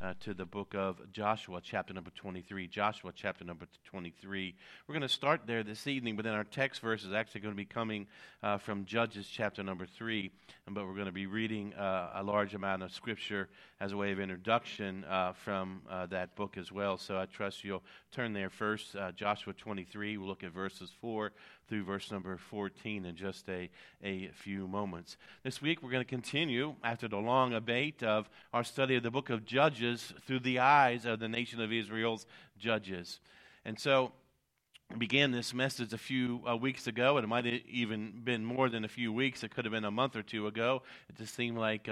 to the book of Joshua, chapter number 23. Joshua, chapter number 23. We're going to start there this evening, but then our text verse is actually going to be coming from Judges, chapter number 3. But we're going to be reading a large amount of scripture as a way of introduction from that book as well. So I trust you'll turn there first. Joshua 23, we'll look at verses 4 through verse number 14 in just a few moments. This week we're going to continue after the long abate of our study of the book of Judges through the eyes of the nation of Israel's judges. And so I began this message a few weeks ago, and it might have even been more than a few weeks. It could have been a month or two ago. It just seemed like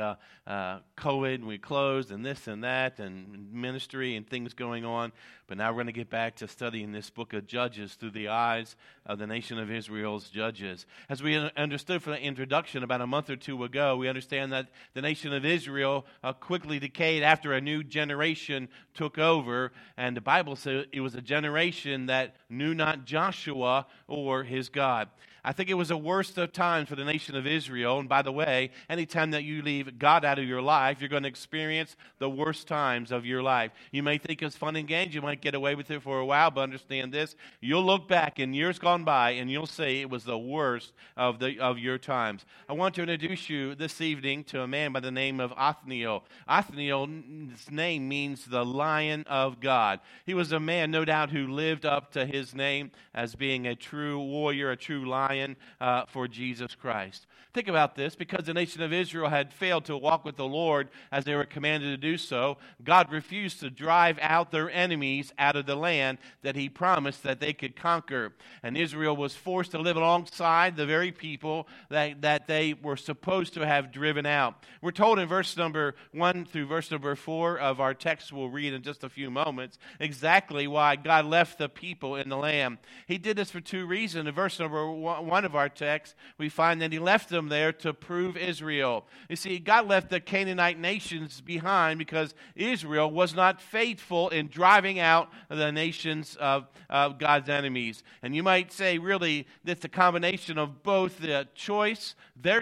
COVID, and we closed, and this and that, and ministry and things going on. But now we're going to get back to studying this book of Judges through the eyes of the nation of Israel's judges. As we understood from the introduction about a month or two ago, we understand that the nation of Israel quickly decayed after a new generation took over. And the Bible says it was a generation that knew not Joshua or his God. I think it was the worst of times for the nation of Israel. And by the way, anytime that you leave God out of your life, you're going to experience the worst times of your life. You may think it's fun and games. You might get away with it for a while, but understand this. You'll look back in years gone by, and you'll say it was the worst of your times. I want to introduce you this evening to a man by the name of Othniel. Othniel's name means the Lion of God. He was a man, no doubt, who lived up to his name as being a true warrior, a true lion for Jesus Christ. Think about this. Because the nation of Israel had failed to walk with the Lord as they were commanded to do so, God refused to drive out their enemies out of the land that he promised that they could conquer. And Israel was forced to live alongside the very people that they were supposed to have driven out. We're told in verse number 1 through verse number 4 of our text we'll read in just a few moments exactly why God left the people in the land. He did this for two reasons. In verse number 1 of our text, we find that he left them there to prove Israel. You see, God left the Canaanite nations behind because Israel was not faithful in driving out the nations of God's enemies. And you might say, really, that's a combination of both their choice,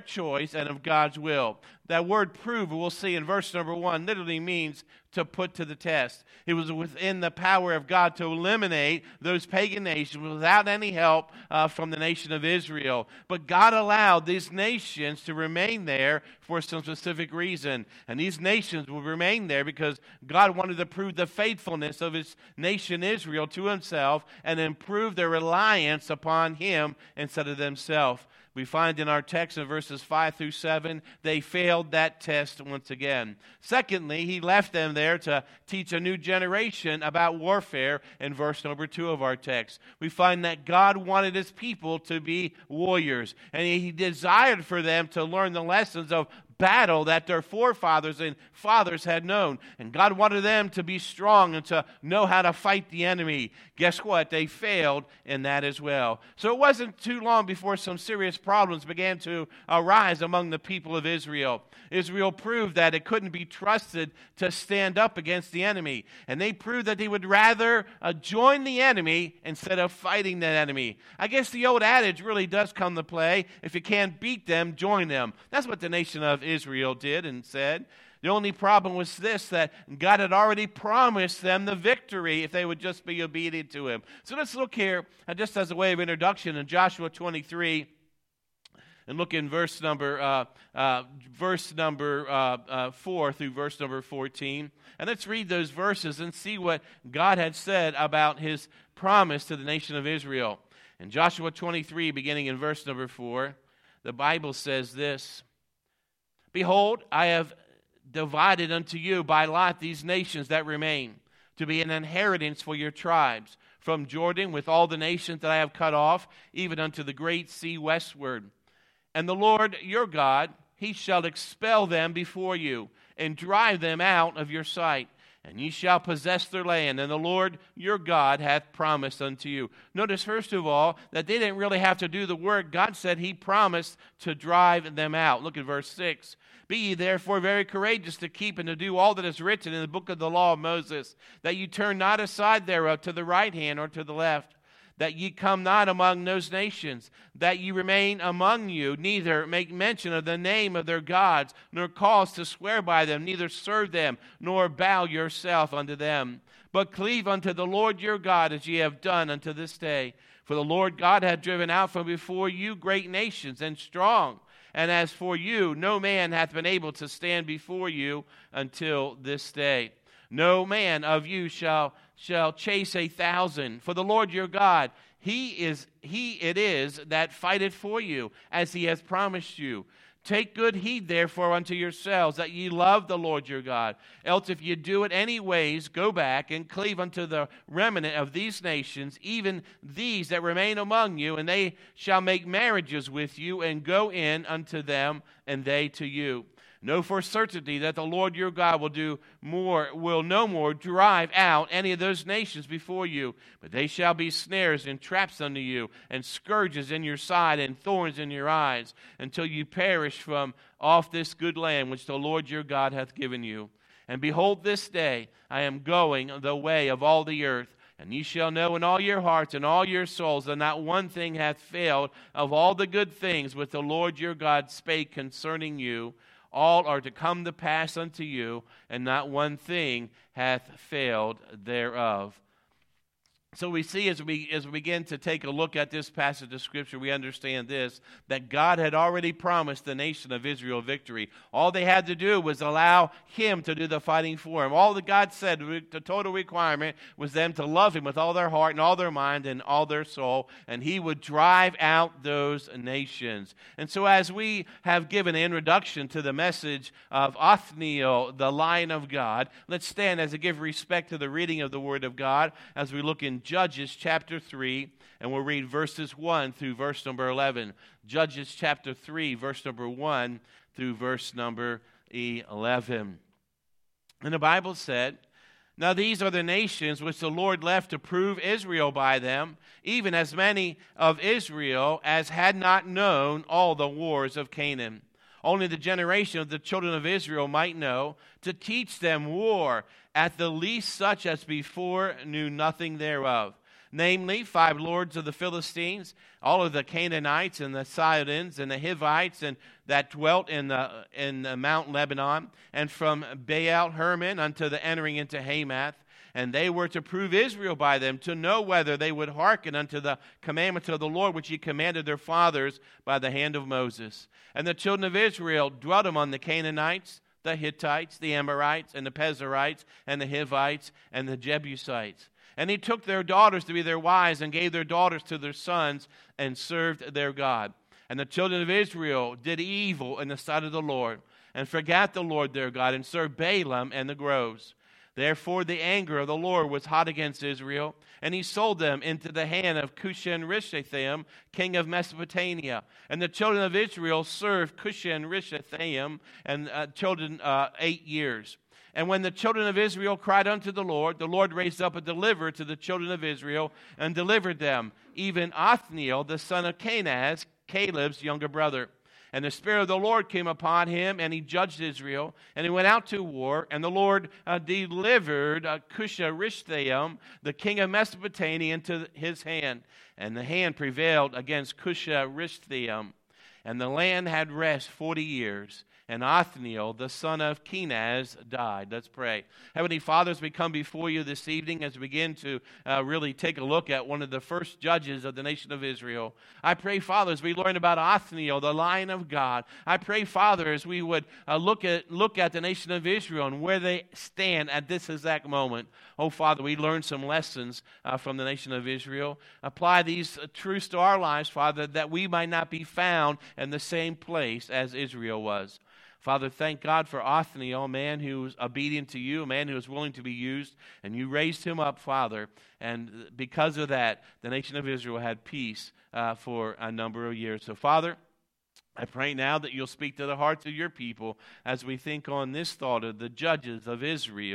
and of God's will. That word prove, we'll see in verse number 1, literally means to put to the test. It was within the power of God to eliminate those pagan nations without any help from the nation of Israel. But God allowed these nations to remain there for some specific reason. And these nations will remain there because God wanted to prove the faithfulness of his nation Israel to himself and improve their reliance upon him instead of themselves. We find in our text in verses 5 through 7, they failed that test once again. Secondly, he left them there to teach a new generation about warfare in verse number 2 of our text. We find that God wanted his people to be warriors, and he desired for them to learn the lessons of battle that their forefathers and fathers had known. And God wanted them to be strong and to know how to fight the enemy. Guess what? They failed in that as well. So it wasn't too long before some serious problems began to arise among the people of Israel. Israel proved that it couldn't be trusted to stand up against the enemy. And they proved that they would rather join the enemy instead of fighting that enemy. I guess the old adage really does come to play. If you can't beat them, join them. That's what the nation of Israel did and said. The only problem was this, that God had already promised them the victory if they would just be obedient to him. So let's look here, just as a way of introduction, in Joshua 23, and look in verse number 4 through verse number 14. And let's read those verses and see what God had said about his promise to the nation of Israel. In Joshua 23, beginning in verse number 4, the Bible says this: Behold, I have divided unto you by lot these nations that remain, to be an inheritance for your tribes, from Jordan with all the nations that I have cut off, even unto the great sea westward. And the Lord your God, he shall expel them before you, and drive them out of your sight. And ye shall possess their land, and the Lord your God hath promised unto you. Notice, first of all, that they didn't really have to do the work. God said he promised to drive them out. Look at verse 6. Be ye therefore very courageous to keep and to do all that is written in the book of the law of Moses, that you turn not aside thereof to the right hand or to the left, that ye come not among those nations, that ye remain among you, neither make mention of the name of their gods, nor cause to swear by them, neither serve them, nor bow yourself unto them. But cleave unto the Lord your God, as ye have done unto this day. For the Lord God hath driven out from before you great nations and strong. And as for you, no man hath been able to stand before you until this day. No man of you shall chase 1,000. For the Lord your God, He it is that fighteth for you, as He hath promised you. Take good heed, therefore, unto yourselves, that ye love the Lord your God. Else if ye do it any ways, go back and cleave unto the remnant of these nations, even these that remain among you, and they shall make marriages with you, and go in unto them, and they to you. Know for certainty that the Lord your God will no more drive out any of those nations before you, but they shall be snares and traps unto you, and scourges in your side, and thorns in your eyes, until you perish from off this good land which the Lord your God hath given you. And behold, this day I am going the way of all the earth, and ye shall know in all your hearts and all your souls that not one thing hath failed of all the good things which the Lord your God spake concerning you. All are to come to pass unto you, and not one thing hath failed thereof. So we see as we begin to take a look at this passage of Scripture, we understand this, that God had already promised the nation of Israel victory. All they had to do was allow Him to do the fighting for them. All that God said, the total requirement, was them to love Him with all their heart and all their mind and all their soul, and He would drive out those nations. And so as we have given an introduction to the message of Othniel, the Lion of God, let's stand as a give respect to the reading of the Word of God as we look in Judges chapter 3, and we'll read verses 1 through verse number 11. Judges chapter 3, verse number 1 through verse number 11. And the Bible said, Now these are the nations which the Lord left to prove Israel by them, even as many of Israel as had not known all the wars of Canaan. Only the generation of the children of Israel might know, to teach them war, at the least such as before knew nothing thereof. Namely, 5 lords of the Philistines, all of the Canaanites and the Sidonians and the Hivites, and that dwelt in the Mount Lebanon, and from Baal Hermon unto the entering into Hamath. And they were to prove Israel by them, to know whether they would hearken unto the commandments of the Lord, which He commanded their fathers by the hand of Moses. And the children of Israel dwelt among the Canaanites, the Hittites, the Amorites, and the Perizzites, and the Hivites, and the Jebusites. And He took their daughters to be their wives, and gave their daughters to their sons, and served their God. And the children of Israel did evil in the sight of the Lord, and forgat the Lord their God, and served Balaam and the groves. Therefore the anger of the Lord was hot against Israel, and He sold them into the hand of Cushan-Rishathaim, king of Mesopotamia. And the children of Israel served Cushan-Rishathaim and children 8 years. And when the children of Israel cried unto the Lord raised up a deliverer to the children of Israel, and delivered them, even Othniel the son of Kenaz, Caleb's younger brother. And the Spirit of the Lord came upon him, and he judged Israel. And he went out to war, and the Lord delivered Cushan-Rishathaim, the king of Mesopotamia, into his hand. And the hand prevailed against Cushan-Rishathaim. And the land had rest 40 years. And Othniel, the son of Kenaz, died. Let's pray. Heavenly Father, as we come before you this evening, as we begin to really take a look at one of the first judges of the nation of Israel, I pray, Father, as we learn about Othniel, the Lion of God, I pray, Father, as we would look at the nation of Israel and where they stand at this exact moment. Oh, Father, we learn some lessons from the nation of Israel. Apply these truths to our lives, Father, that we might not be found in the same place as Israel was. Father, thank God for Othniel, a man who was obedient to you, a man who was willing to be used, and you raised him up, Father. And because of that, the nation of Israel had peace for a number of years. So, Father, I pray now that you'll speak to the hearts of your people as we think on this thought of the judges of Israel,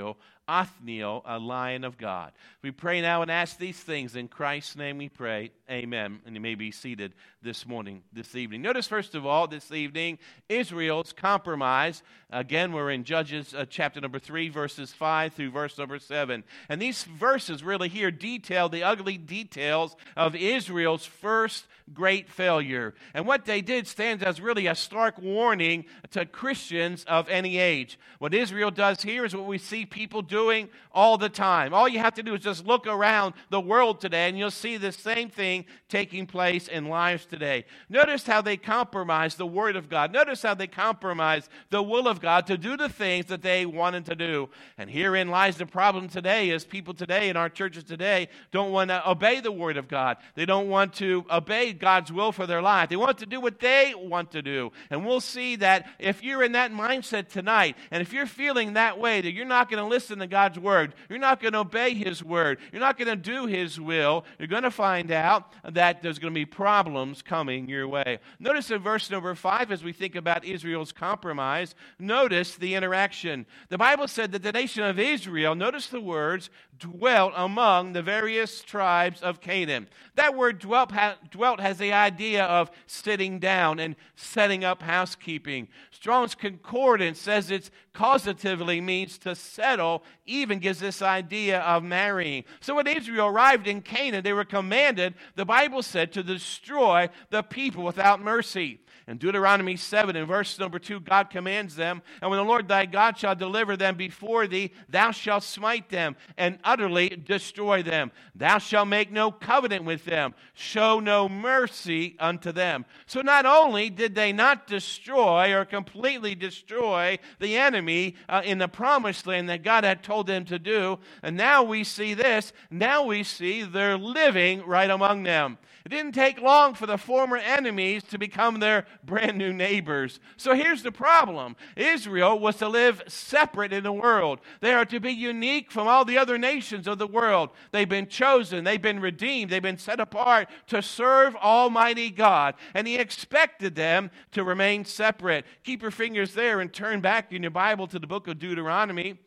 Othniel, a lion of God. We pray now and ask these things. In Christ's name we pray. Amen. And you may be seated this evening. Notice, first of all, this evening, Israel's compromise. Again, we're in Judges chapter number 3, verses 5 through verse number 7. And these verses really here detail the ugly details of Israel's first great failure. And what they did stands as really a stark warning to Christians of any age. What Israel does here is what we see people doing all the time. All you have to do is just look around the world today and you'll see the same thing taking place in lives today. Notice how they compromise the Word of God. Notice how they compromise the will of God to do the things that they wanted to do. And herein lies the problem today, is people today in our churches today don't want to obey the Word of God. They don't want to obey God's will for their life. They want to do what they want to do. And we'll see that if you're in that mindset tonight, and if you're feeling that way, that you're not going to listen to God's Word, you're not going to obey His Word, you're not going to do His will, you're going to find out that there's going to be problems coming your way. Notice in verse number 5, as we think about Israel's compromise, notice the interaction. The Bible said that the nation of Israel, notice the words, dwelt among the various tribes of Canaan. That word dwelt has the idea of sitting down and setting up housekeeping. Strong's Concordance says it causatively means to settle, even gives this idea of marrying. So when Israel arrived in Canaan, they were commanded, the Bible said, to destroy the people without mercy. In Deuteronomy 7, in verse number 2, God commands them, and when the Lord thy God shall deliver them before thee, thou shalt smite them and utterly destroy them. Thou shalt make no covenant with them, show no mercy unto them. So not only did they not destroy or completely destroy the enemy in the promised land that God had told them to do, and now we see this, now we see they're living right among them. It didn't take long for the former enemies to become their brand new neighbors. So here's the problem. Israel was to live separate in the world. They are to be unique from all the other nations of the world. They've been chosen, they've been redeemed, they've been set apart to serve Almighty God. And He expected them to remain separate. Keep your fingers there and turn back in your Bible to the book of Deuteronomy.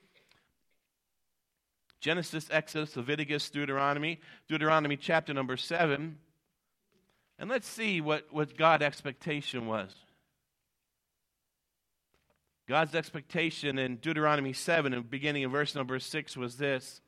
Genesis, Exodus, Leviticus, Deuteronomy chapter number 7. And let's see what God's expectation was. God's expectation in Deuteronomy 7, and beginning in verse number 6, was this.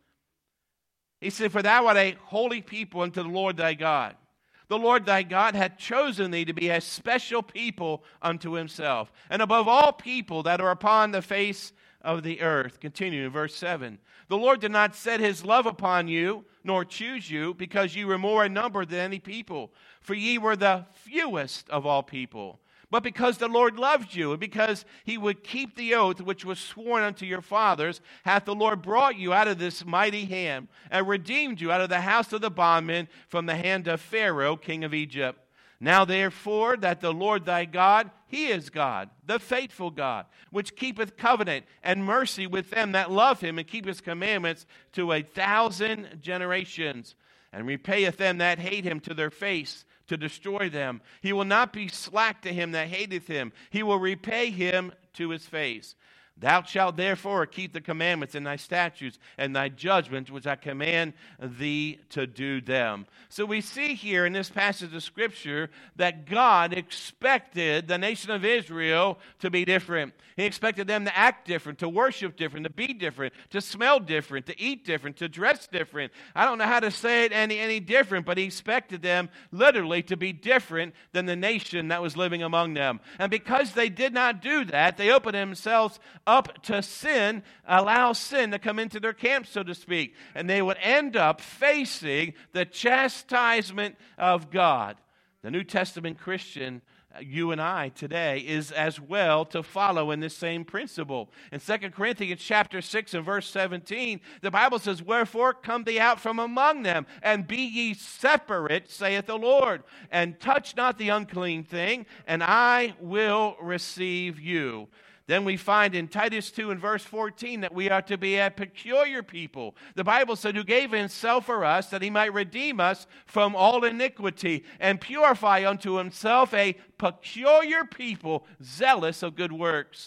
He said, "For thou art a holy people unto the Lord thy God. The Lord thy God hath chosen thee to be a special people unto Himself, and above all people that are upon the face of the earth." Continue in verse 7. "The Lord did not set His love upon you, nor choose you, because ye were more in number than any people. For ye were the fewest of all people. But because the Lord loved you, and because He would keep the oath which was sworn unto your fathers, hath the Lord brought you out of this mighty hand, and redeemed you out of the house of the bondmen, from the hand of Pharaoh, king of Egypt. Now therefore that the Lord thy God, He is God, the faithful God, which keepeth covenant and mercy with them that love Him, and keep His commandments to 1,000 generations, and repayeth them that hate Him to their face, to destroy them. He will not be slack to him that hateth Him. He will repay him to his face. Thou shalt therefore keep the commandments and thy statutes and thy judgments, which I command thee to do them." So we see here in this passage of Scripture that God expected the nation of Israel to be different. He expected them to act different, to worship different, to be different, to smell different, to eat different, to dress different. I don't know how to say it any different, but He expected them literally to be different than the nation that was living among them. And because they did not do that, they opened themselves up to sin, allow sin to come into their camp, so to speak. And they would end up facing the chastisement of God. The New Testament Christian, you and I today, is as well to follow in this same principle. In 2 Corinthians chapter 6 and verse 17, the Bible says, "Wherefore come thee out from among them, and be ye separate, saith the Lord, and touch not the unclean thing, and I will receive you." Then we find in Titus 2 and verse 14 that we are to be a peculiar people. The Bible said, "Who gave Himself for us, that He might redeem us from all iniquity, and purify unto Himself a peculiar people, zealous of good works."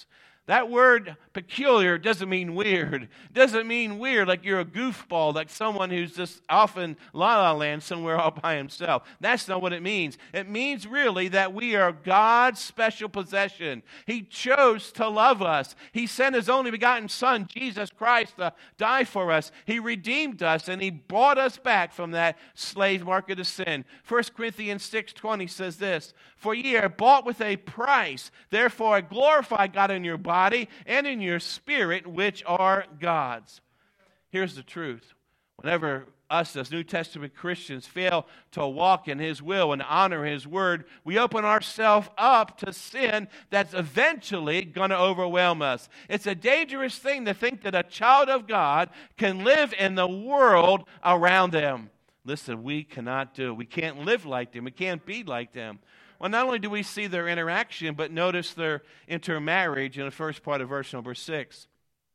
That word peculiar doesn't mean weird. Doesn't mean weird like you're a goofball, like someone who's just off in La La Land somewhere all by himself. That's not what it means. It means really that we are God's special possession. He chose to love us. He sent His only begotten Son, Jesus Christ, to die for us. He redeemed us, and He bought us back from that slave market of sin. 1 Corinthians 6:20 says this, "For ye are bought with a price. Therefore glorify God in your body and in your spirit, which are God's." Here's the truth. Whenever us as New Testament Christians fail to walk in His will and honor His word, we open ourselves up to sin that's eventually going to overwhelm us. It's a dangerous thing to think that a child of God can live in the world around them. Listen, we cannot do it. We can't live like them. We can't be like them. Well, not only do we see their interaction, but notice their intermarriage in the first part of verse number 6.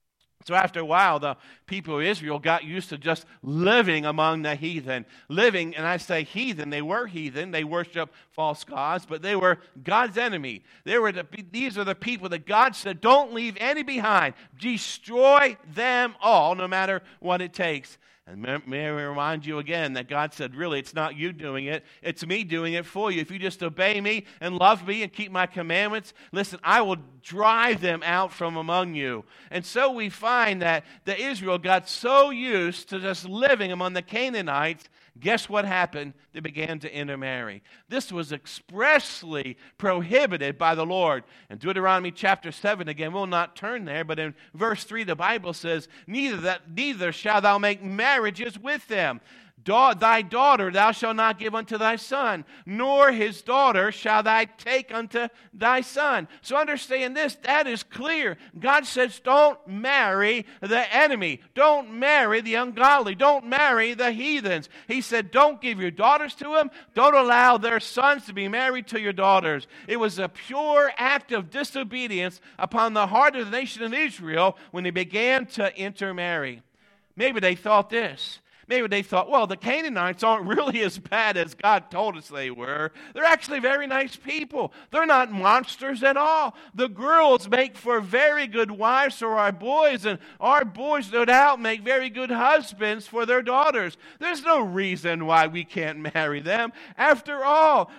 So after a while, the people of Israel got used to just living among the heathen. Living, and I say heathen, they were heathen. They worshiped false gods, but they were God's enemy. These are the people that God said, don't leave any behind. Destroy them all, no matter what it takes. And may I remind you again that God said, really, it's not you doing it. It's me doing it for you. If you just obey me and love me and keep my commandments, listen, I will drive them out from among you. And so we find that Israel got so used to just living among the Canaanites. Guess what happened? They began to intermarry. This was expressly prohibited by the Lord. In Deuteronomy chapter 7, again, we'll not turn there, but in verse 3, the Bible says, neither shalt thou make marriages with them. Thy daughter thou shalt not give unto thy son, nor his daughter shalt thou take unto thy son. So understand this, that is clear. God says don't marry the enemy. Don't marry the ungodly. Don't marry the heathens. He said don't give your daughters to them. Don't allow their sons to be married to your daughters. It was a pure act of disobedience upon the heart of the nation of Israel when they began to intermarry. Maybe they thought this. Maybe they thought, well, the Canaanites aren't really as bad as God told us they were. They're actually very nice people. They're not monsters at all. The girls make for very good wives for our boys, and our boys, no doubt, make very good husbands for their daughters. There's no reason why we can't marry them. After all,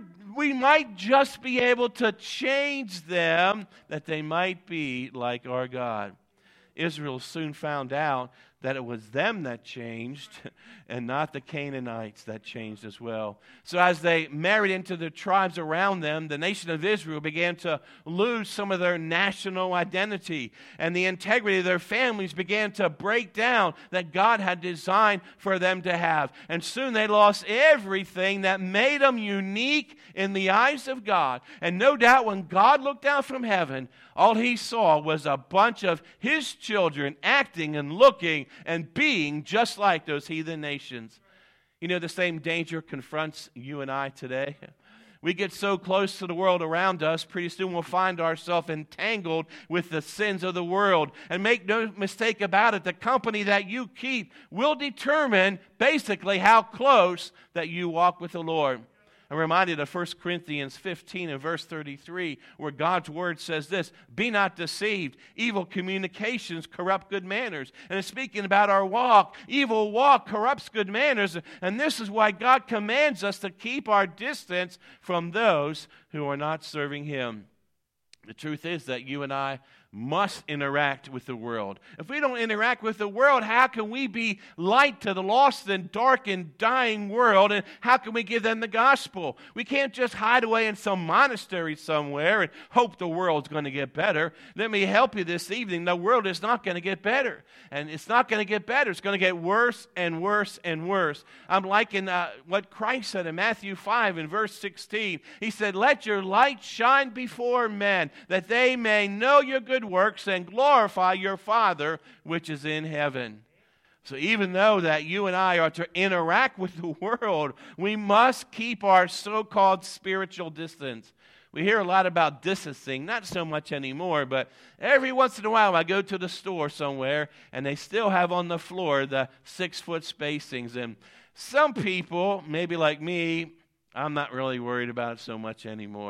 we might just be able to change them that they might be like our God. Israel soon found out that it was them that changed and not the Canaanites that changed as well. So as they married into the tribes around them, the nation of Israel began to lose some of their national identity, and the integrity of their families began to break down that God had designed for them to have. And soon they lost everything that made them unique in the eyes of God. And no doubt when God looked down from heaven, all He saw was a bunch of His children acting and looking and being just like those heathen nations. You know, the same danger confronts you and I today. We get so close to the world around us, pretty soon we'll find ourselves entangled with the sins of the world. And make no mistake about it, the company that you keep will determine basically how close that you walk with the Lord. I'm reminded of 1 Corinthians 15 and verse 33, where God's word says this, "Be not deceived. Evil communications corrupt good manners." And it's speaking about our walk. Evil walk corrupts good manners. And this is why God commands us to keep our distance from those who are not serving Him. The truth is that you and I must interact with the world. If we don't interact with the world, how can we be light to the lost and dark and dying world? And how can we give them the gospel? We can't just hide away in some monastery somewhere and hope the world's going to get better. Let me help you this evening. The world is not going to get better. And it's not going to get better. It's going to get worse and worse and worse. I'm liking what Christ said in Matthew 5 in verse 16. He said, "Let your light shine before men, that they may know your good works and glorify your Father which is in heaven." So even though that you and I are to interact with the world, we must keep our so-called spiritual distance. We hear a lot about distancing, not so much anymore, but every once in a while I go to the store somewhere and they still have on the floor the 6-foot spacings. And some people, maybe like me, I'm not really worried about it so much anymore.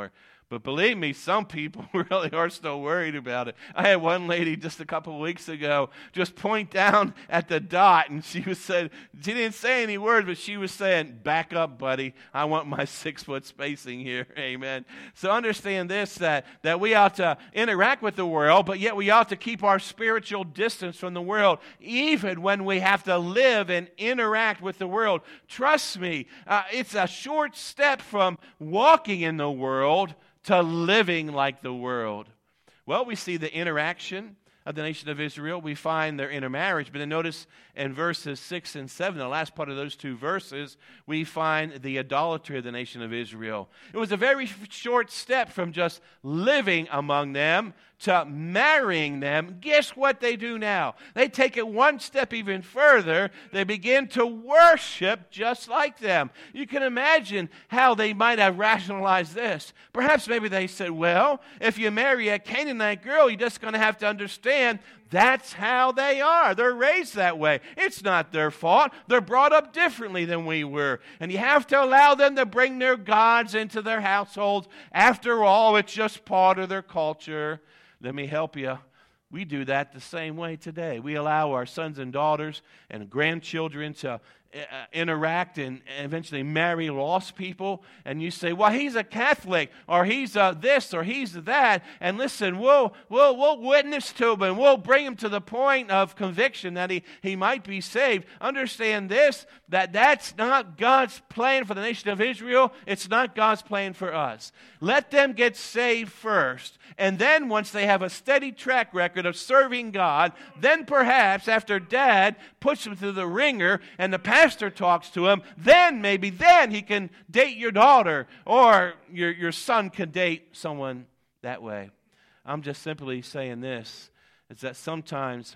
But believe me, some people really are still worried about it. I had one lady just a couple of weeks ago just point down at the dot, and she didn't say any words, but she was saying, back up, buddy. I want my 6-foot spacing here. Amen. So understand this, that we ought to interact with the world, but yet we ought to keep our spiritual distance from the world, even when we have to live and interact with the world. Trust me, it's a short step from walking in the world to living like the world. Well, we see the interaction of the nation of Israel. We find their intermarriage. But then notice in verses 6 and 7, the last part of those two verses, we find the idolatry of the nation of Israel. It was a very short step from just living among them to marrying them. Guess what they do now? They take it one step even further. They begin to worship just like them. You can imagine how they might have rationalized this. Perhaps maybe they said, well, if you marry a Canaanite girl, you're just going to have to understand that's how they are. They're raised that way. It's not their fault. They're brought up differently than we were. And you have to allow them to bring their gods into their households. After all, it's just part of their culture. Let me help you. We do that the same way today. We allow our sons and daughters and grandchildren to interact and eventually marry lost people, and you say, well, he's a Catholic, or he's this, or he's that, and listen, we'll witness to him, and we'll bring him to the point of conviction that he might be saved. Understand this, that's not God's plan for the nation of Israel. It's not God's plan for us. Let them get saved first, and then once they have a steady track record of serving God, then perhaps after Dad puts them through the ringer, and the pastor talks to him, then he can date your daughter, or your son can date someone that way. I'm just simply saying this, is that sometimes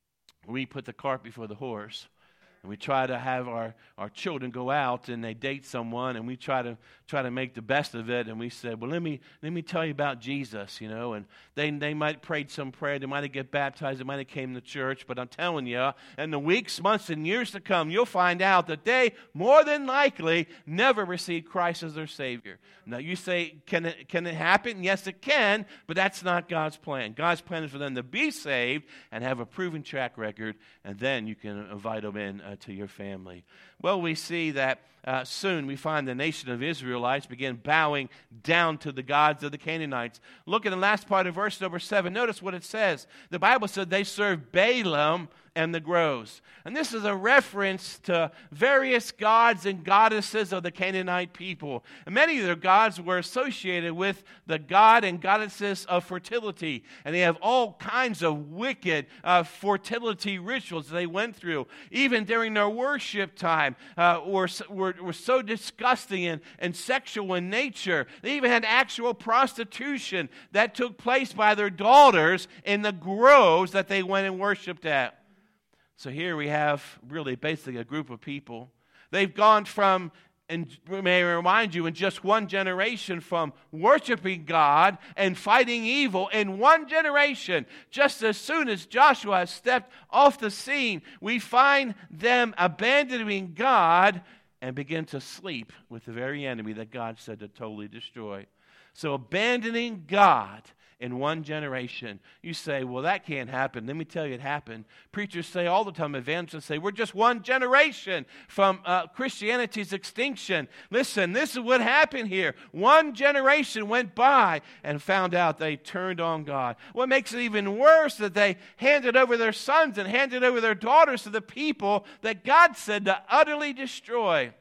we put the cart before the horse, and we try to have our children go out and they date someone, and we try to make the best of it, and we said, well, let me tell you about Jesus, and they might have prayed some prayer, they might have get baptized, they might have came to church, but I'm telling you, in the weeks, months, and years to come, you'll find out that they more than likely never received Christ as their Savior. Now you say, can it happen? Yes, it can, but that's not God's plan. God's plan is for them to be saved and have a proven track record, and then you can invite them in to your family. Well, we see that soon we find the nation of Israelites begin bowing down to the gods of the Canaanites. Look at the last part of verse number 7. Notice what it says. The Bible said they served Balaam and the groves. And this is a reference to various gods and goddesses of the Canaanite people. And many of their gods were associated with the god and goddesses of fertility. And they have all kinds of wicked fertility rituals they went through. Even during their worship time, were so disgusting and sexual in nature. They even had actual prostitution that took place by their daughters in the groves that they went and worshiped at. So here we have really basically a group of people. They've gone from, and may I remind you, in just one generation, from worshiping God and fighting evil in one generation. Just as soon as Joshua has stepped off the scene, we find them abandoning God and begin to sleep with the very enemy that God said to totally destroy. So abandoning God in one generation. You say, well, that can't happen. Let me tell you it happened. Preachers say all the time, evangelists say, we're just one generation from Christianity's extinction. Listen, this is what happened here. One generation went by and found out they turned on God. What makes it even worse that they handed over their sons and handed over their daughters to the people that God said to utterly destroy.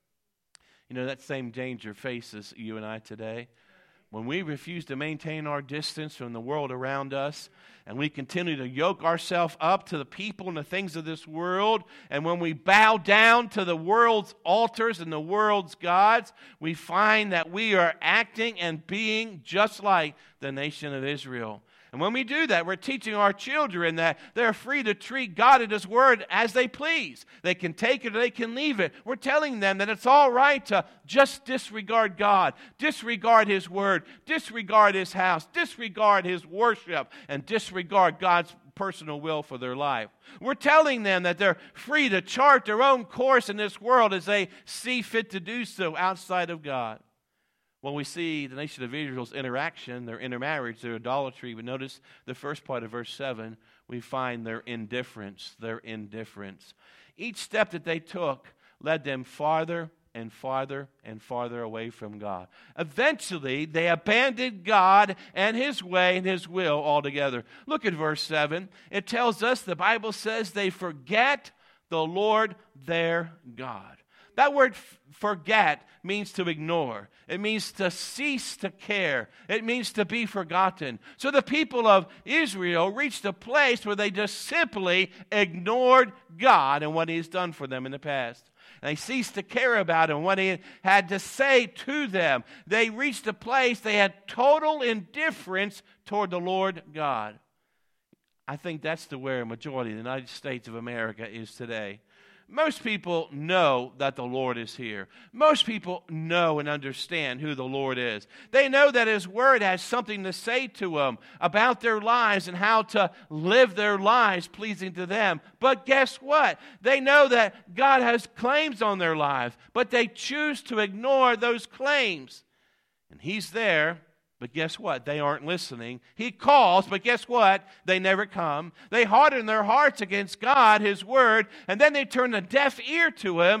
You know, that same danger faces you and I today. When we refuse to maintain our distance from the world around us, and we continue to yoke ourselves up to the people and the things of this world, and when we bow down to the world's altars and the world's gods, we find that we are acting and being just like the nation of Israel. And when we do that, we're teaching our children that they're free to treat God and His Word as they please. They can take it or they can leave it. We're telling them that it's all right to just disregard God, disregard His Word, disregard His house, disregard His worship, and disregard God's personal will for their life. We're telling them that they're free to chart their own course in this world as they see fit to do so outside of God. Well, we see the nation of Israel's interaction, their intermarriage, their idolatry. But notice the first part of verse 7, we find their indifference, Each step that they took led them farther and farther and farther away from God. Eventually, they abandoned God and His way and His will altogether. Look at verse 7. It tells us, the Bible says, they forget the Lord their God. That word forget means to ignore. It means to cease to care. It means to be forgotten. So the people of Israel reached a place where they just simply ignored God and what He's done for them in the past. They ceased to care about Him, what He had to say to them. They reached a place they had total indifference toward the Lord God. I think that's where a majority of the United States of America is today. Most people know that the Lord is here. Most people know and understand who the Lord is. They know that His Word has something to say to them about their lives and how to live their lives pleasing to them. But guess what? They know that God has claims on their lives, but they choose to ignore those claims. And He's there. But guess what? They aren't listening. He calls, but guess what? They never come. They harden their hearts against God, His Word, and then they turn a deaf ear to Him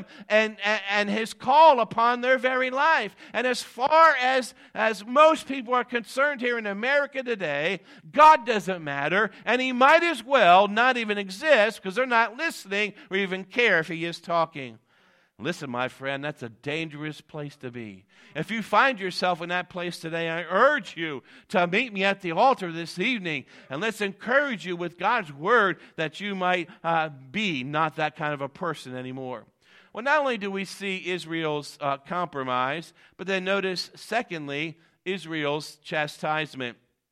and His call upon their very life. And as far as most people are concerned here in America today, God doesn't matter, and He might as well not even exist because they're not listening or even care if He is talking. Listen, my friend, that's a dangerous place to be. If you find yourself in that place today, I urge you to meet me at the altar this evening, and let's encourage you with God's Word that you might be not that kind of a person anymore. Well, not only do we see Israel's compromise, but then notice, secondly, Israel's chastisement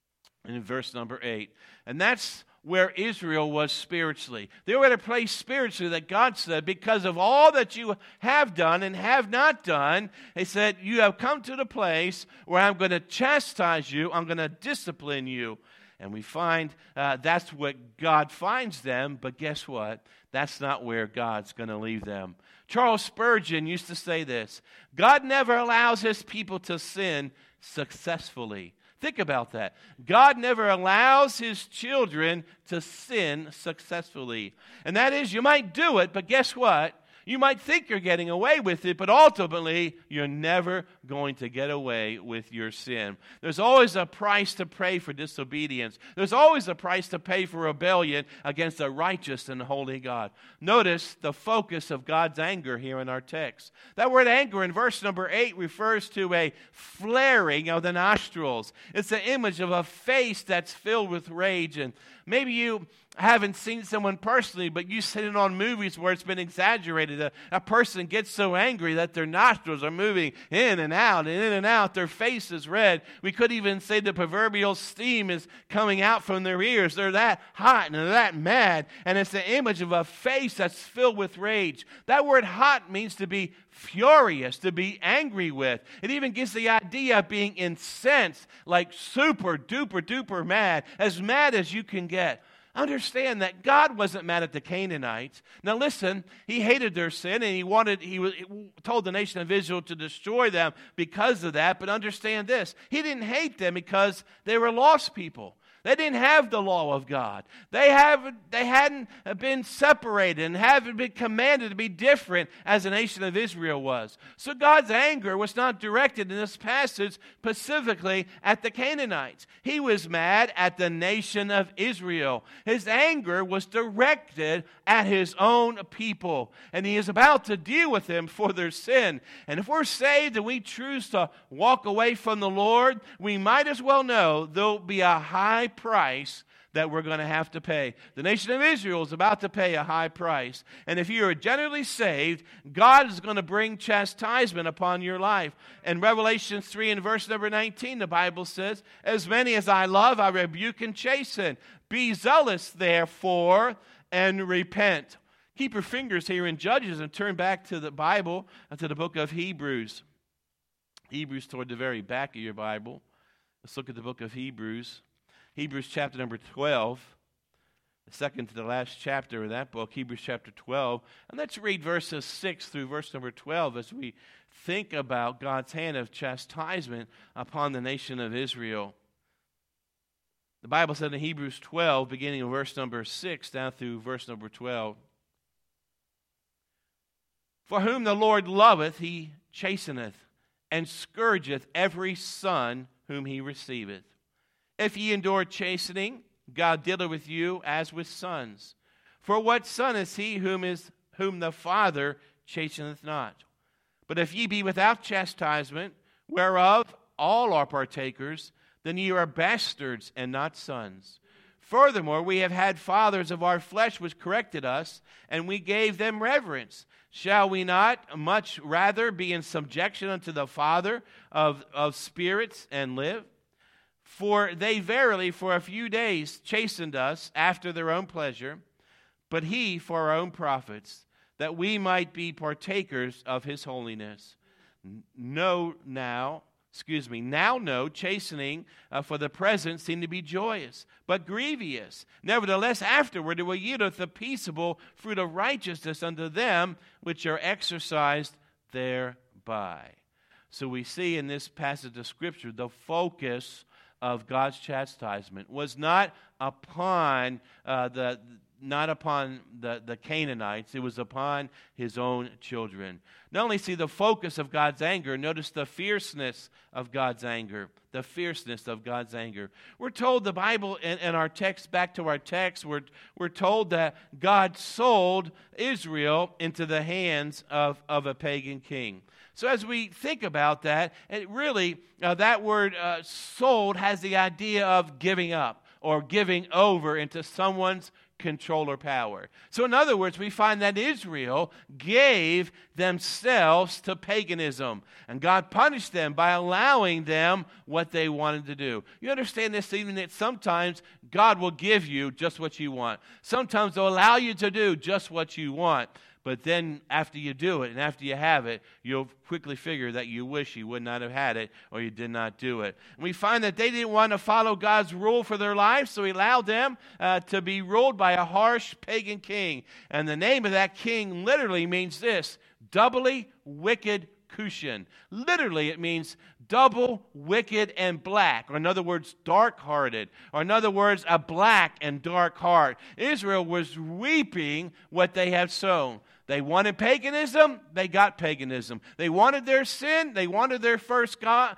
in verse number 8. And that's where Israel was spiritually. They were at a place spiritually that God said, because of all that you have done and have not done, He said, you have come to the place where I'm going to chastise you, I'm going to discipline you. And we find that's what God finds them, but guess what? That's not where God's going to leave them. Charles Spurgeon used to say this: God never allows His people to sin successfully. Think about that. God never allows His children to sin successfully. And that is, you might do it, but guess what? You might think you're getting away with it, but ultimately, you're never going to get away with your sin. There's always a price to pay for disobedience. There's always a price to pay for rebellion against a righteous and holy God. Notice the focus of God's anger here in our text. That word anger in verse number 8 refers to a flaring of the nostrils. It's the image of a face that's filled with rage. And maybe you haven't seen someone personally, but you've seen it on movies where it's been exaggerated. A person gets so angry that their nostrils are moving in and out and in and out. Their face is red. We could even say the proverbial steam is coming out from their ears. They're that hot and they're that mad. And it's the image of a face that's filled with rage. That word hot means to be furious, to be angry with. It even gives the idea of being incensed, like super duper duper mad as you can get. Understand that God wasn't mad at the Canaanites. Now listen, He hated their sin and He told the nation of Israel to destroy them because of that. But understand this, He didn't hate them because they were lost people. They didn't have the law of God. They hadn't been separated and haven't been commanded to be different as the nation of Israel was. So God's anger was not directed in this passage specifically at the Canaanites. He was mad at the nation of Israel. His anger was directed at His own people. And He is about to deal with them for their sin. And if we're saved and we choose to walk away from the Lord, we might as well know there'll be a high price that we're going to have to pay. The nation of Israel is about to pay a high price. And if you are generally saved, God is going to bring chastisement upon your life. In Revelation 3 and verse number 19, the Bible says, as many as I love, I rebuke and chasten. Be zealous, therefore, and repent. Keep your fingers here in Judges and turn back to the Bible, to the book of Hebrews. Hebrews toward the very back of your Bible. Let's look at the book of Hebrews. Hebrews chapter number 12. the second to the last chapter of that book, Hebrews chapter 12. And let's read verses 6 through verse number 12 as we think about God's hand of chastisement upon the nation of Israel. The Bible said in Hebrews 12, beginning in verse number 6 down through verse number 12, "For whom the Lord loveth, he chasteneth, and scourgeth every son whom he receiveth. If ye endure chastening, God dealeth with you as with sons. For what son is he whom the Father chasteneth not? But if ye be without chastisement, whereof all are partakers, then ye are bastards and not sons. Furthermore, we have had fathers of our flesh which corrected us, and we gave them reverence. Shall we not much rather be in subjection unto the Father of spirits and live? For they verily for a few days chastened us after their own pleasure, but he for our own profits, that we might be partakers of his holiness. Now know chastening for the present seem to be joyous, but grievous. Nevertheless, afterward it will yield the peaceable fruit of righteousness unto them which are exercised thereby." So we see in this passage of Scripture the focus of God's chastisement was not upon the Canaanites. It was upon his own children. Not only see the focus of God's anger, notice the fierceness of God's anger. The fierceness of God's anger. We're told, the Bible, in our text, back to our text, we're told that God sold Israel into the hands of a pagan king. So as we think about that, it really, that word sold has the idea of giving up or giving over into someone's control or power. So in other words, we find that Israel gave themselves to paganism, and God punished them by allowing them what they wanted to do. You understand this evening that sometimes God will give you just what you want. Sometimes He'll allow you to do just what you want. But then after you do it and after you have it, you'll quickly figure that you wish you would not have had it or you did not do it. And we find that they didn't want to follow God's rule for their life, so He allowed them to be ruled by a harsh pagan king. And the name of that king literally means this: doubly wicked Cushan. Literally, it means double, wicked, and black. Or in other words, dark-hearted. Or in other words, a black and dark heart. Israel was reaping what they have sown. They wanted paganism, they got paganism. They wanted their sin, they wanted their false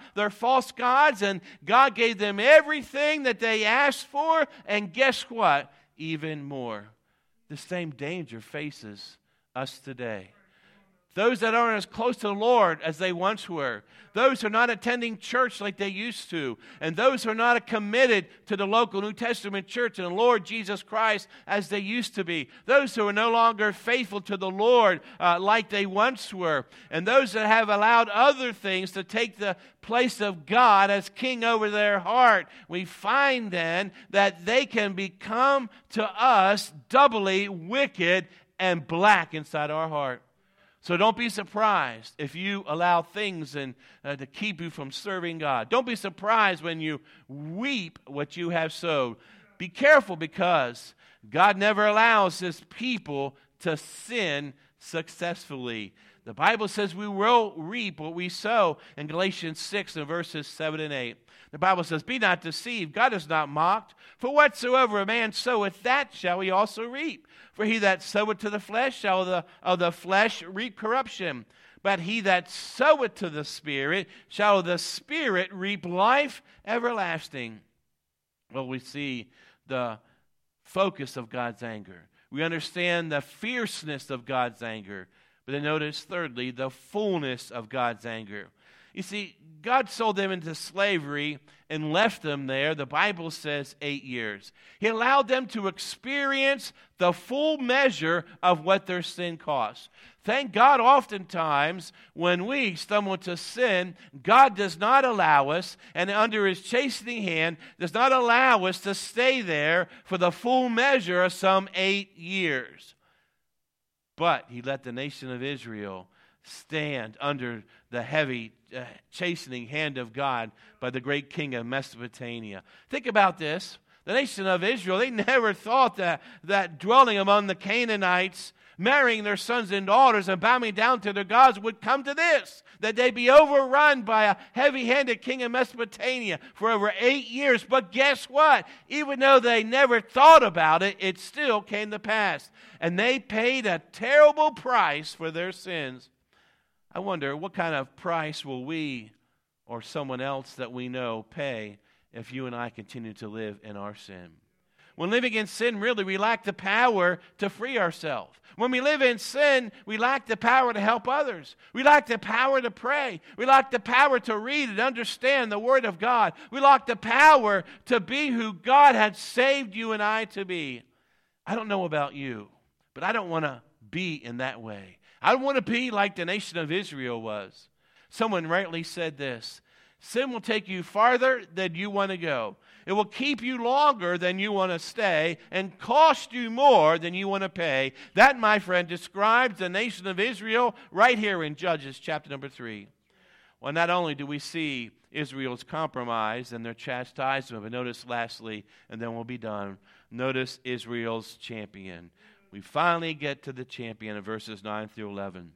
gods, and God gave them everything that they asked for, and guess what? Even more. The same danger faces us today. Those that aren't as close to the Lord as they once were. Those who are not attending church like they used to. And those who are not committed to the local New Testament church and the Lord Jesus Christ as they used to be. Those who are no longer faithful to the Lord like they once were. And those that have allowed other things to take the place of God as king over their heart. We find then that they can become to us doubly wicked and black inside our heart. So don't be surprised if you allow things to keep you from serving God. Don't be surprised when you reap what you have sowed. Be careful, because God never allows His people to sin successfully. The Bible says we will reap what we sow in Galatians 6 and verses 7 and 8. The Bible says, "Be not deceived, God is not mocked. For whatsoever a man soweth, that shall he also reap. For he that soweth to the flesh shall of the flesh reap corruption. But he that soweth to the Spirit shall of the Spirit reap life everlasting." Well, we see the focus of God's anger. We understand the fierceness of God's anger. But then notice, thirdly, the fullness of God's anger. You see, God sold them into slavery and left them there, the Bible says, 8 years. He allowed them to experience the full measure of what their sin cost. Thank God, oftentimes, when we stumble into sin, God does not allow us, and under His chastening hand, does not allow us to stay there for the full measure of some 8 years. But He let the nation of Israel stand under the heavy chastening hand of God by the great king of Mesopotamia. Think about this. The nation of Israel, they never thought that dwelling among the Canaanites, marrying their sons and daughters and bowing down to their gods would come to this, that they'd be overrun by a heavy-handed king of Mesopotamia for over 8 years. But guess what? Even though they never thought about it, it still came to pass. And they paid a terrible price for their sins. I wonder, what kind of price will we or someone else that we know pay if you and I continue to live in our sin? When living in sin, really, we lack the power to free ourselves. When we live in sin, we lack the power to help others. We lack the power to pray. We lack the power to read and understand the Word of God. We lack the power to be who God had saved you and I to be. I don't know about you, but I don't want to be in that way. I don't want to be like the nation of Israel was. Someone rightly said this: sin will take you farther than you want to go. It will keep you longer than you want to stay and cost you more than you want to pay. That, my friend, describes the nation of Israel right here in Judges chapter number 3. Well, not only do we see Israel's compromise and their chastisement, but notice lastly, and then we'll be done, notice Israel's champion. We finally get to the champion in verses 9 through 11.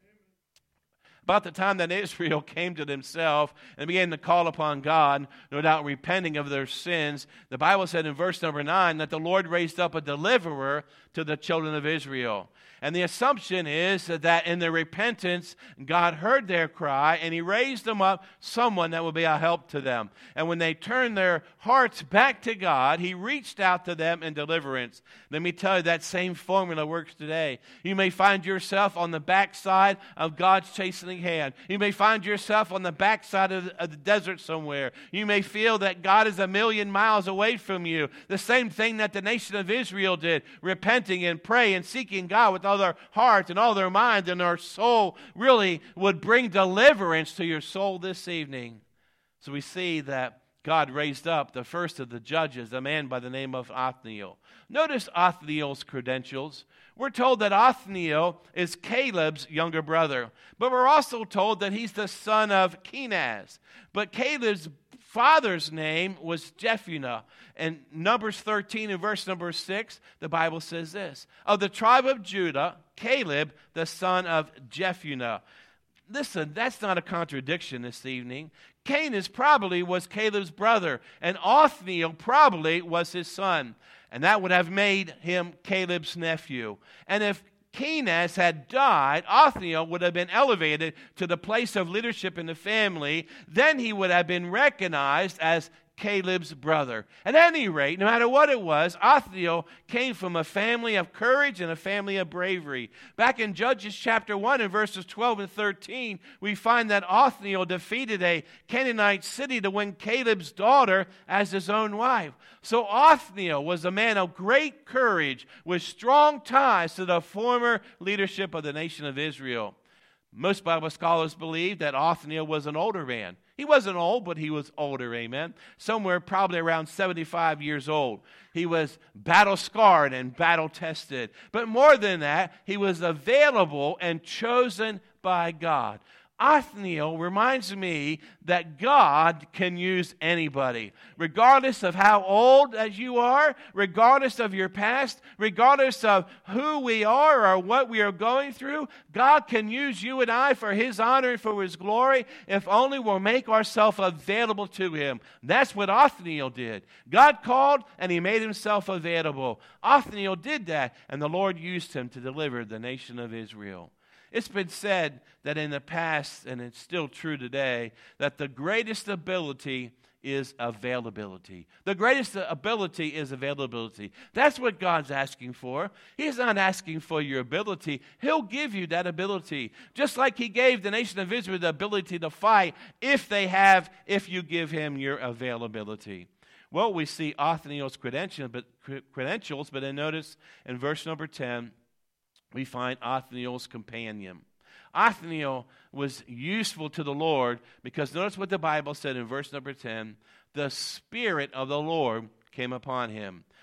About the time that Israel came to themselves and began to call upon God, no doubt repenting of their sins, the Bible said in verse number 9 that the Lord raised up a deliverer to the children of Israel. And the assumption is that in their repentance, God heard their cry and He raised them up someone that would be a help to them. And when they turned their hearts back to God, He reached out to them in deliverance. Let me tell you, that same formula works today. You may find yourself on the backside of God's chastening hand. You may find yourself on the backside of the desert somewhere. You may feel that God is a million miles away from you. The same thing that the nation of Israel did, repenting and praying and seeking God with all their heart and all their mind and their soul, really would bring deliverance to your soul this evening. So we see that God raised up the first of the judges, a man by the name of Othniel. Notice Othniel's credentials. We're told that Othniel is Caleb's younger brother, but we're also told that he's the son of Kenaz. But Caleb's father's name was Jephunneh. And Numbers 13 and verse number 6, the Bible says this: of the tribe of Judah, Caleb, the son of Jephunneh. Listen, that's not a contradiction this evening. Kenaz probably was Caleb's brother, and Othniel probably was his son. And that would have made him Caleb's nephew. And if Kenaz had died, Othniel would have been elevated to the place of leadership in the family. Then he would have been recognized as Caleb's brother. At any rate, no matter what it was, Othniel came from a family of courage and a family of bravery. Back in Judges chapter 1 and verses 12 and 13, we find that Othniel defeated a Canaanite city to win Caleb's daughter as his own wife. So Othniel was a man of great courage with strong ties to the former leadership of the nation of Israel. Most Bible scholars believe that Othniel was an older man. He wasn't old, but he was older, amen. Somewhere probably around 75 years old. He was battle-scarred and battle-tested. But more than that, he was available and chosen by God. Othniel reminds me that God can use anybody, regardless of how old as you are, regardless of your past, regardless of who we are or what we are going through. God can use you and I for His honor and for His glory if only we'll make ourselves available to Him. That's what Othniel did. God called and He made Himself available. Othniel did that, and the Lord used him to deliver the nation of Israel. It's been said that in the past, and it's still true today, that the greatest ability is availability. The greatest ability is availability. That's what God's asking for. He's not asking for your ability. He'll give you that ability. Just like He gave the nation of Israel the ability to fight if you give Him your availability. Well, we see Othniel's credentials, but then notice in verse number 10, we find Othniel's companion. Othniel was useful to the Lord because notice what the Bible said in verse number 10. The Spirit of the Lord came upon him.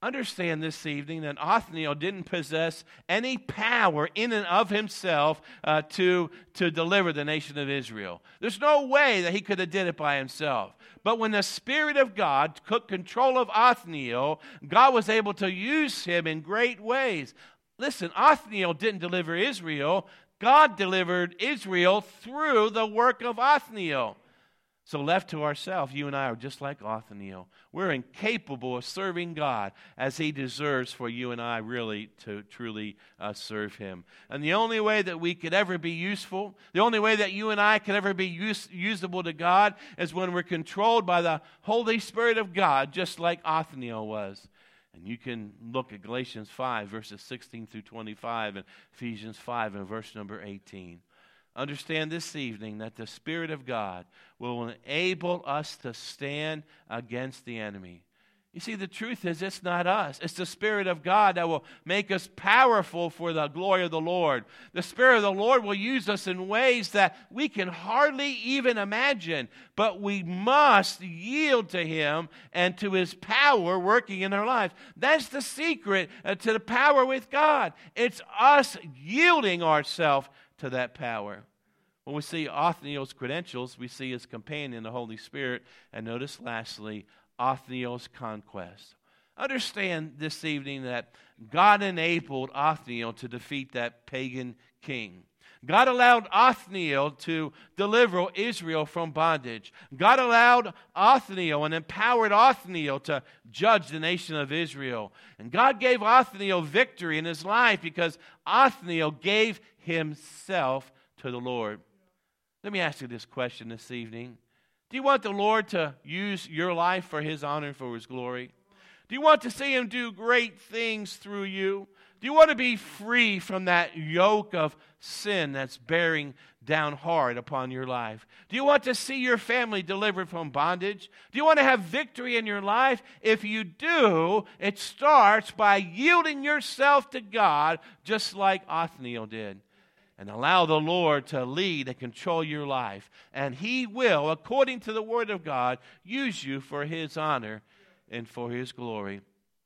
Understand this evening that Othniel didn't possess any power in and of himself to deliver the nation of Israel. There's no way that he could have did it by himself. But when the Spirit of God took control of Othniel, God was able to use him in great ways. Listen, Othniel didn't deliver Israel. God delivered Israel through the work of Othniel. So left to ourselves, you and I are just like Othniel. We're incapable of serving God as He deserves for you and I really to truly serve Him. And the only way that we could ever be useful, the only way that you and I could ever be usable to God is when we're controlled by the Holy Spirit of God, just like Othniel was. And you can look at Galatians 5, verses 16 through 25, and Ephesians 5 and verse number 18. Understand this evening that the Spirit of God will enable us to stand against the enemy. You see, the truth is it's not us. It's the Spirit of God that will make us powerful for the glory of the Lord. The Spirit of the Lord will use us in ways that we can hardly even imagine. But we must yield to Him and to His power working in our lives. That's the secret to the power with God. It's us yielding ourselves to that power. When we see Othniel's credentials, we see his companion, the Holy Spirit, and notice lastly, Othniel's conquest. Understand this evening that God enabled Othniel to defeat that pagan king. God allowed Othniel to deliver Israel from bondage. God allowed Othniel and empowered Othniel to judge the nation of Israel. And God gave Othniel victory in his life because Othniel gave himself to the Lord. Let me ask you this question this evening. Do you want the Lord to use your life for His honor and for His glory? Do you want to see Him do great things through you? Do you want to be free from that yoke of sin that's bearing down hard upon your life? Do you want to see your family delivered from bondage? Do you want to have victory in your life? If you do, it starts by yielding yourself to God, just like Othniel did. And allow the Lord to lead and control your life. And He will, according to the Word of God, use you for His honor and for His glory.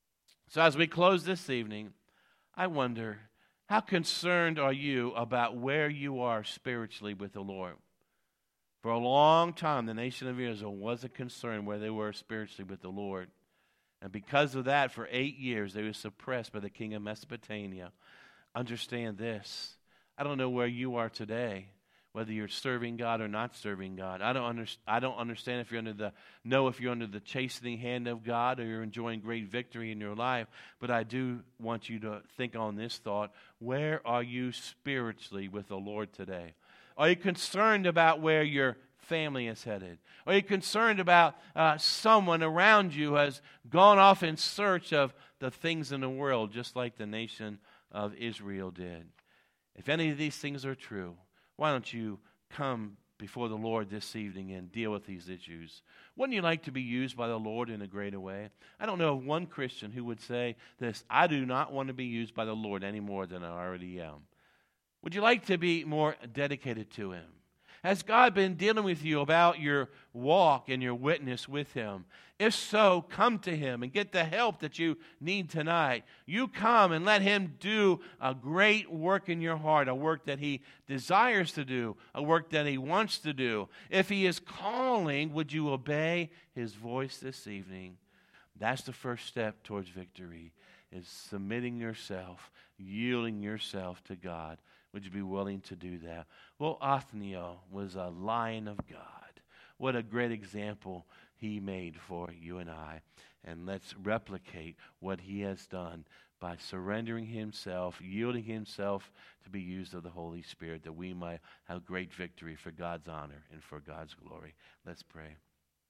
So as we close this evening, I wonder, how concerned are you about where you are spiritually with the Lord? For a long time, the nation of Israel wasn't concerned where they were spiritually with the Lord. And because of that, for 8 years, they were suppressed by the king of Mesopotamia. Understand this. I don't know where you are today, whether you're serving God or not serving God. I don't understand if you're under the chastening hand of God or you're enjoying great victory in your life. But I do want you to think on this thought. Where are you spiritually with the Lord today? Are you concerned about where your family is headed? Are you concerned about someone around you has gone off in search of the things in the world, just like the nation of Israel did? If any of these things are true, why don't you come before the Lord this evening and deal with these issues? Wouldn't you like to be used by the Lord in a greater way? I don't know of one Christian who would say this: I do not want to be used by the Lord any more than I already am. Would you like to be more dedicated to Him? Has God been dealing with you about your walk and your witness with Him? If so, come to Him and get the help that you need tonight. You come and let Him do a great work in your heart, a work that He desires to do, a work that He wants to do. If He is calling, would you obey His voice this evening? That's the first step towards victory, is submitting yourself, yielding yourself to God. Would you be willing to do that? Well, Othniel was a lion of God. What a great example he made for you and I. And let's replicate what he has done by surrendering himself, yielding himself to be used of the Holy Spirit, that we might have great victory for God's honor and for God's glory. Let's pray.